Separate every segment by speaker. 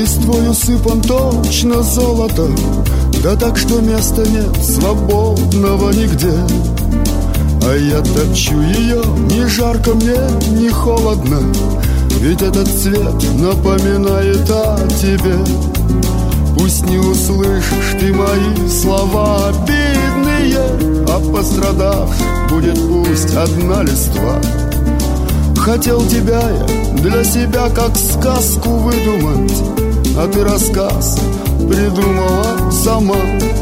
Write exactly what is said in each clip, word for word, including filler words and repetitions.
Speaker 1: листвой усыпан точно золотом, да так, что места нет свободного нигде. А я топчу ее, ни жарко мне, ни холодно, ведь этот цвет напоминает о тебе. Пусть не услышишь ты мои слова обидные, а пострадавших будет пусть одна листва. Хотел тебя я для себя как сказку выдумать, а ты рассказ придумала сама.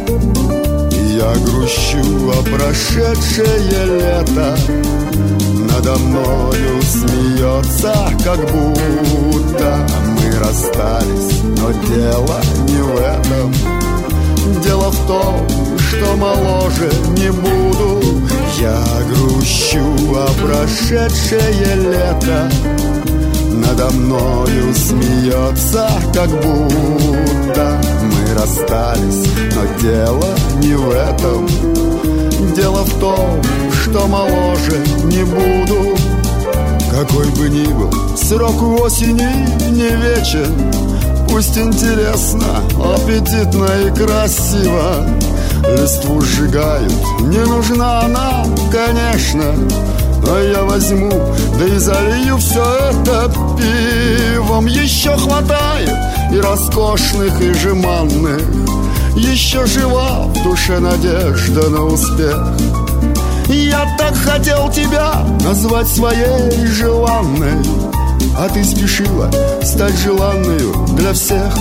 Speaker 1: Я грущу о прошедшее лето, надо мною смеется, как будто мы расстались. Но дело не в этом, дело в том, что моложе не буду. Я грущу о прошедшее лето, надо мною смеется, как будто мы расстались. Но дело не в этом, дело в том, что моложе не буду. Какой бы ни был срок осени не вечен, пусть интересно, аппетитно и красиво. Листву сжигают, не нужна она, конечно, а я возьму, да и залью все это пивом. Еще хватает и роскошных, и жеманных, еще жива в душе надежда на успех. Я так хотел тебя назвать своей желанной, а ты спешила стать желанною для всех.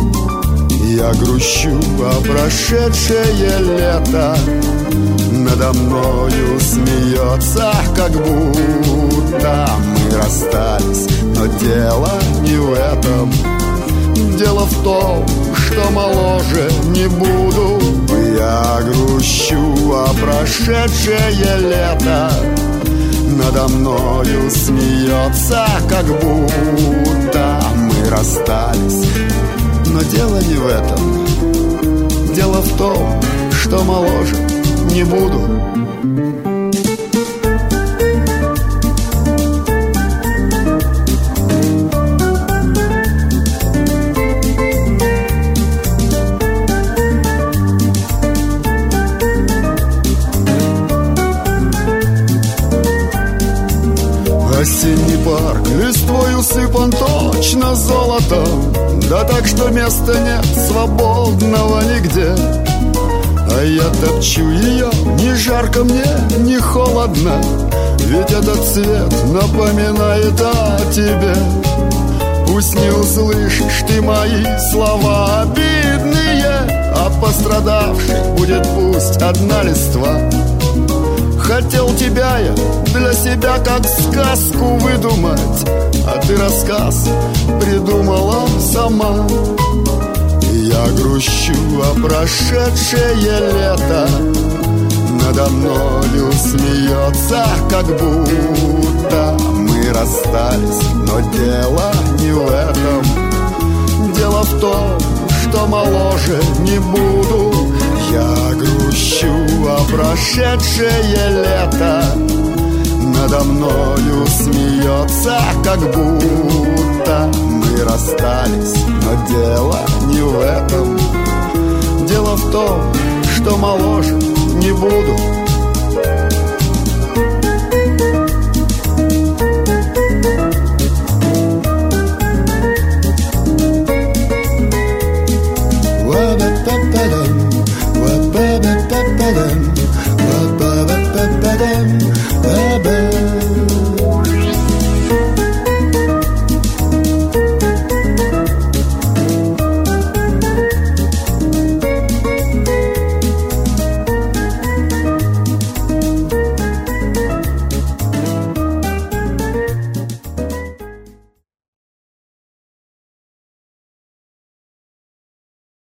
Speaker 1: Я грущу о прошедшее лето, надо мною смеется, как будто мы расстались. Но дело не в этом, дело в том, что моложе не буду. Я грущу о прошедшее лето, надо мною смеется, как будто мы расстались. Но дело не в этом, дело в том, что моложе не буду. Осенний парк листвой усыпан точно золотом, да так, что места нет свободного нигде. А я топчу ее, ни жарко мне, ни холодно, ведь этот цвет напоминает о тебе. Пусть не услышишь ты мои слова обидные, а пострадавших будет пусть одна листва. Хотел тебя я для себя как сказку выдумать, а ты рассказ придумала сама. Я грущу о прошедшее лето, надо мною смеется, как будто мы расстались. Но дело не в этом, дело в том, что моложе не буду. Я грущу о прошедшее лето, надо мною смеется, как будто мы расстались. Но дело не в этом, дело в том, что моложе не буду.